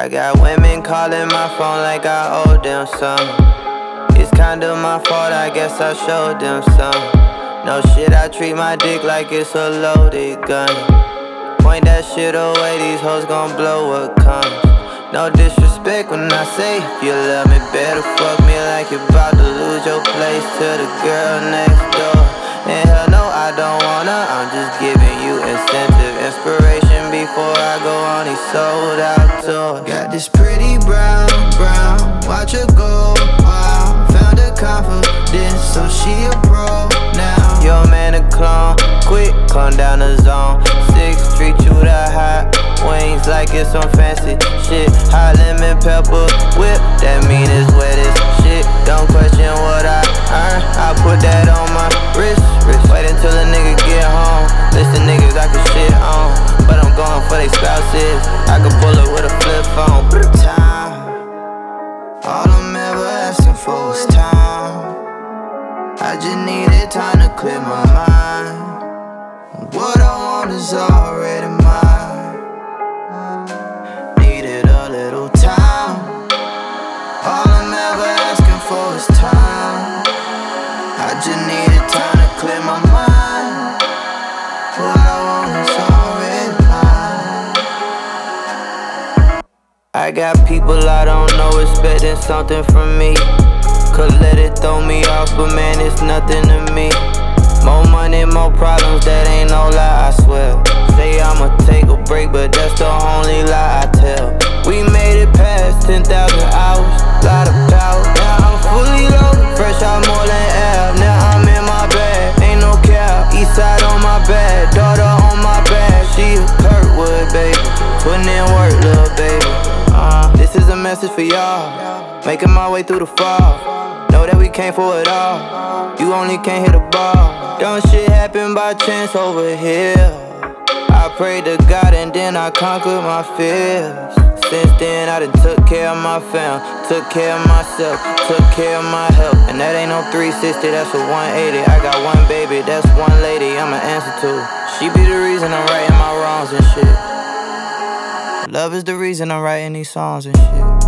I got women calling my phone like I owe them some. It's kinda my fault, I guess I showed them some. No shit, I treat my dick like it's a loaded gun. Point that shit away, these hoes gon' blow what comes. No disrespect when I say, if you love me, better fuck me like you're about to lose your place to the girl next door. And hell no, I don't wanna, I'm just giving you incentive, inspiration before I go on these sold out tours. Got this pretty brown, watch her go wild. Found her confidence, so she a pro now. Your man a clone, quick, calm down the zone. 6 treat you the hot wings like it's some fancy shit. Hot lemon pepper whip, that mean it's wet as shit. Don't question what I earn, I put that on my wrist. Wait until a nigga get home. Listen niggas I can shit on, but I'm going for they spouses. I can pull it with a flip phone. Time, all I'm ever asking for is time. I just needed time to clear my mind. What I want is already mine. Needed a little time. All I'm ever asking for is time. I just needed time to clear my mind. What I want is already mine. I got people I don't know expecting something from me. Could let it throw me off, but man, it's nothing to me. More money, more problems, that ain't no lie, I swear. Say I'ma take a break, but that's the only lie I tell. We made it past 10,000 hours, lot of power. Now I'm fully loaded, fresh out more than air. Now I'm in my bag, ain't no cap. East side on my back, daughter on my back. She a Kirkwood, baby, putting in work, little baby. This is a message for y'all, making my way through the fall. Know that we came for it all, you only can't hit a ball. Don't shit happen by chance over here. I prayed to God and then I conquered my fears. Since then I done took care of my fam, took care of myself, took care of my health. And that ain't no 360, that's a 180. I got one baby, that's one lady I'ma answer to. She be the reason I'm righting my wrongs and shit. Love is the reason I'm writing these songs and shit.